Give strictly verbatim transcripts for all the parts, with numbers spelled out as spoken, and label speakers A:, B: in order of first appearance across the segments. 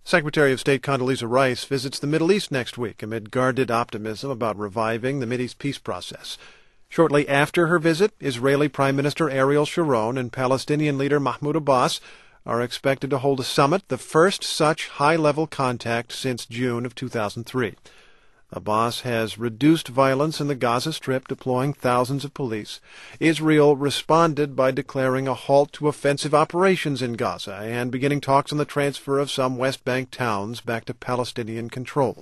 A: Secretary of State Condoleezza Rice visits the Middle East next week amid guarded optimism about reviving the Mideast peace process. Shortly after her visit, Israeli Prime Minister Ariel Sharon and Palestinian leader Mahmoud Abbas are expected to hold a summit, the first such high-level contact since June of two thousand three. Abbas has reduced violence in the Gaza Strip, deploying thousands of police. Israel responded by declaring a halt to offensive operations in Gaza and beginning talks on the transfer of some West Bank towns back to Palestinian control.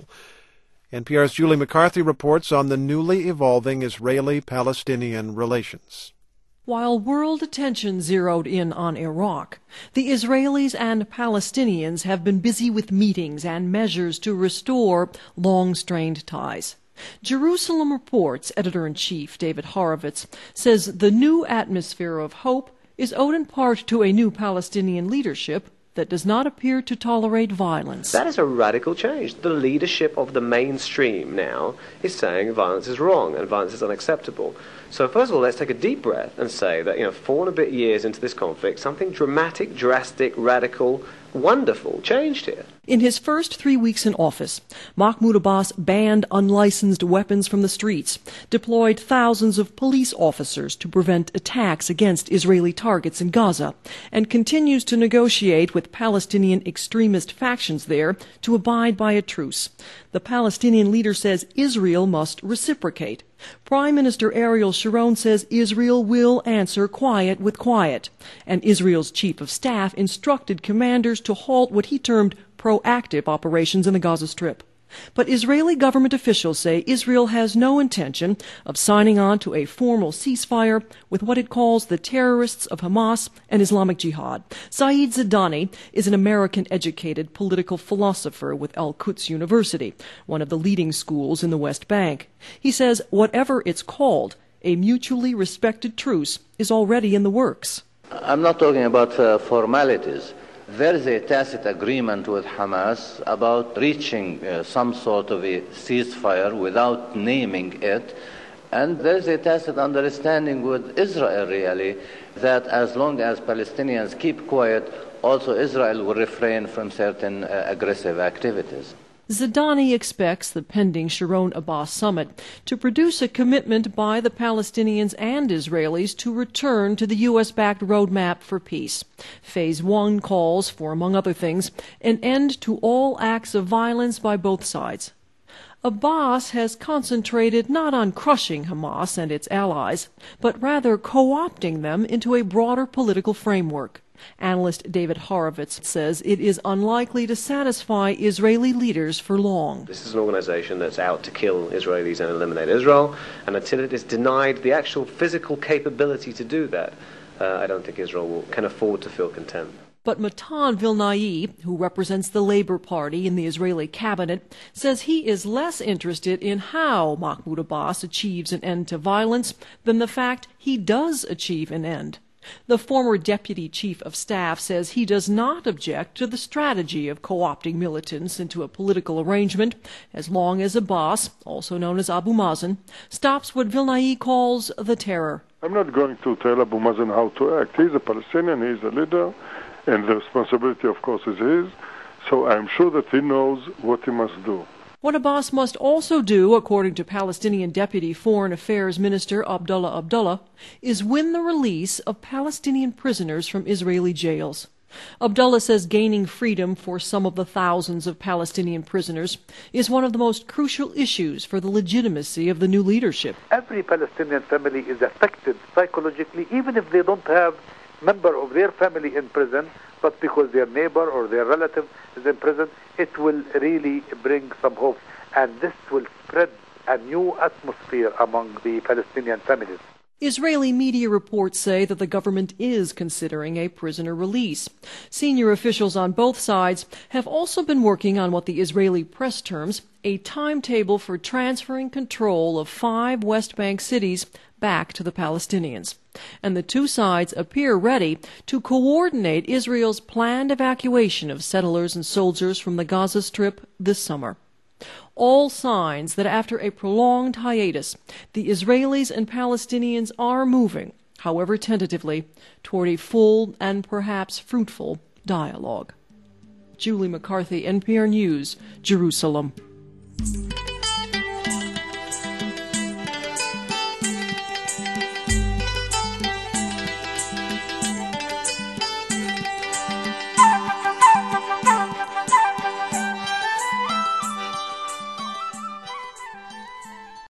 A: N P R's Julie McCarthy reports on the newly evolving Israeli-Palestinian relations.
B: While world attention zeroed in on Iraq, the Israelis and Palestinians have been busy with meetings and measures to restore long-strained ties. Jerusalem Report's editor-in-chief, David Horowitz, says the new atmosphere of hope is owed in part to a new Palestinian leadership that does not appear to tolerate violence.
C: That is a radical change. The leadership of the mainstream now is saying violence is wrong and violence is unacceptable. So first of all, let's take a deep breath and say that, you know, four and a bit years into this conflict, something dramatic, drastic, radical, wonderful changed here.
B: In his first three weeks in office, Mahmoud Abbas banned unlicensed weapons from the streets, deployed thousands of police officers to prevent attacks against Israeli targets in Gaza, and continues to negotiate with Palestinian extremist factions there to abide by a truce. The Palestinian leader says Israel must reciprocate. Prime Minister Ariel Sharon says Israel will answer quiet with quiet, and Israel's chief of staff instructed commanders to halt what he termed proactive operations in the Gaza Strip. But Israeli government officials say Israel has no intention of signing on to a formal ceasefire with what it calls the terrorists of Hamas and Islamic Jihad. Saeed Zidani is an American-educated political philosopher with Al-Quds University, one of the leading schools in the West Bank. He says whatever it's called, a mutually respected truce is already in the works.
D: I'm not talking about uh, formalities. There is a tacit agreement with Hamas about reaching uh, some sort of a ceasefire without naming it. And there is a tacit understanding with Israel, really, that as long as Palestinians keep quiet, also Israel will refrain from certain uh, aggressive activities.
B: Zidani expects the pending Sharon-Abbas summit to produce a commitment by the Palestinians and Israelis to return to the U S-backed roadmap for peace. Phase one calls for, among other things, an end to all acts of violence by both sides. Abbas has concentrated not on crushing Hamas and its allies, but rather co-opting them into a broader political framework. Analyst David Horowitz says it is unlikely to satisfy Israeli leaders for long.
C: This is an organization that's out to kill Israelis and eliminate Israel, and until it is denied the actual physical capability to do that, uh, I don't think Israel will, can afford to feel content.
B: But Matan Vilnai, who represents the Labor Party in the Israeli cabinet, says he is less interested in how Mahmoud Abbas achieves an end to violence than the fact he does achieve an end. The former deputy chief of staff says he does not object to the strategy of co-opting militants into a political arrangement as long as Abbas, also known as Abu Mazen, stops what Vilnai calls the terror.
E: I'm not going to tell Abu Mazen how to act. He's a Palestinian, he's a leader, and the responsibility, of course, is his. So I'm sure that he knows what he must do.
B: What Abbas must also do, according to Palestinian Deputy Foreign Affairs Minister Abdullah Abdullah, is win the release of Palestinian prisoners from Israeli jails. Abdullah says gaining freedom for some of the thousands of Palestinian prisoners is one of the most crucial issues for the legitimacy of the new leadership.
F: Every Palestinian family is affected psychologically, even if they don't have a member of their family in prison, but because their neighbor or their relative is in prison, it will really bring some hope. And this will spread a new atmosphere among the Palestinian families.
B: Israeli media reports say that the government is considering a prisoner release. Senior officials on both sides have also been working on what the Israeli press terms a timetable for transferring control of five West Bank cities back to the Palestinians. And the two sides appear ready to coordinate Israel's planned evacuation of settlers and soldiers from the Gaza Strip this summer. All signs that after a prolonged hiatus, the Israelis and Palestinians are moving, however tentatively, toward a full and perhaps fruitful dialogue. Julie McCarthy, N P R News, Jerusalem.